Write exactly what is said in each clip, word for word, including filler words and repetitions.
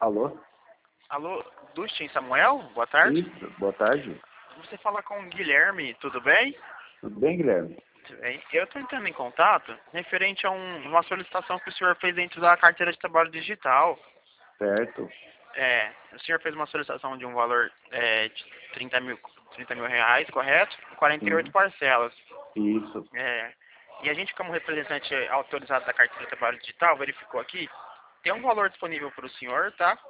Alô? Alô, Dustin Samuel? Boa tarde. Isso, boa tarde. Você fala com o Guilherme, tudo bem? Tudo bem, Guilherme? Tudo bem. Eu estou entrando em contato referente a um- uma solicitação que o senhor fez dentro da carteira de trabalho digital. Certo. É, o senhor fez uma solicitação de um valor é, de trinta mil, trinta mil reais, correto? quarenta e oito Sim. parcelas. Isso. É, e a gente, como representante autorizado da carteira de trabalho digital, verificou aqui, tem um valor disponível para o senhor, tá?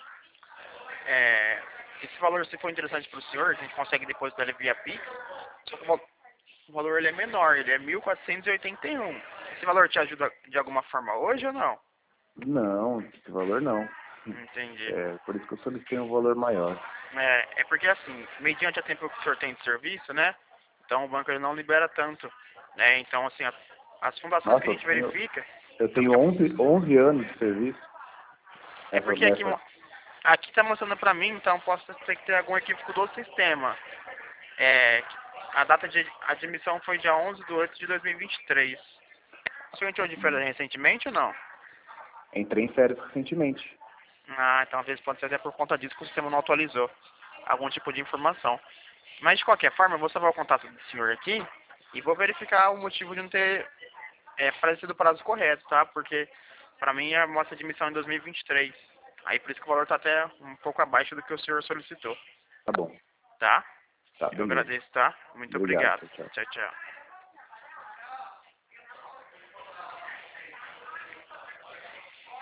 É, esse valor, se for interessante para o senhor, a gente consegue depositar ele via Pix. Só que o val- o valor ele é menor, ele é mil quatrocentos e oitenta e um. Esse valor te ajuda de alguma forma hoje ou não? Não, esse valor não. Entendi. É, por isso que eu solicitei um valor maior. É, é porque assim, mediante a tempo que o senhor tem de serviço, né? Então o banco ele não libera tanto, né? Então assim, a- as fundações que Nossa, a eu gente tenho, verifica, eu é tenho porque, onze, onze anos de serviço é nessa, porque aqui, nessa... mo- aqui tá mostrando pra mim, então posso ter que ter algum equívoco do sistema. É, a data de admissão foi dia onze de oito de dois mil e vinte e três. O senhor entrou de férias recentemente ou não? Entrei em férias recentemente. Ah, então às vezes pode ser até por conta disso que o sistema não atualizou algum tipo de informação. Mas de qualquer forma, eu vou salvar o contato do senhor aqui e vou verificar o motivo de não ter é, aparecido o prazo correto, tá? Porque pra mim é a mostra de admissão em dois mil e vinte e três. Aí por isso que o valor tá até um pouco abaixo do que o senhor solicitou, Tá bom. tá? Tá, Eu beleza. agradeço, tá? Muito Obrigado, obrigado. tchau, tchau. Tchau, tchau.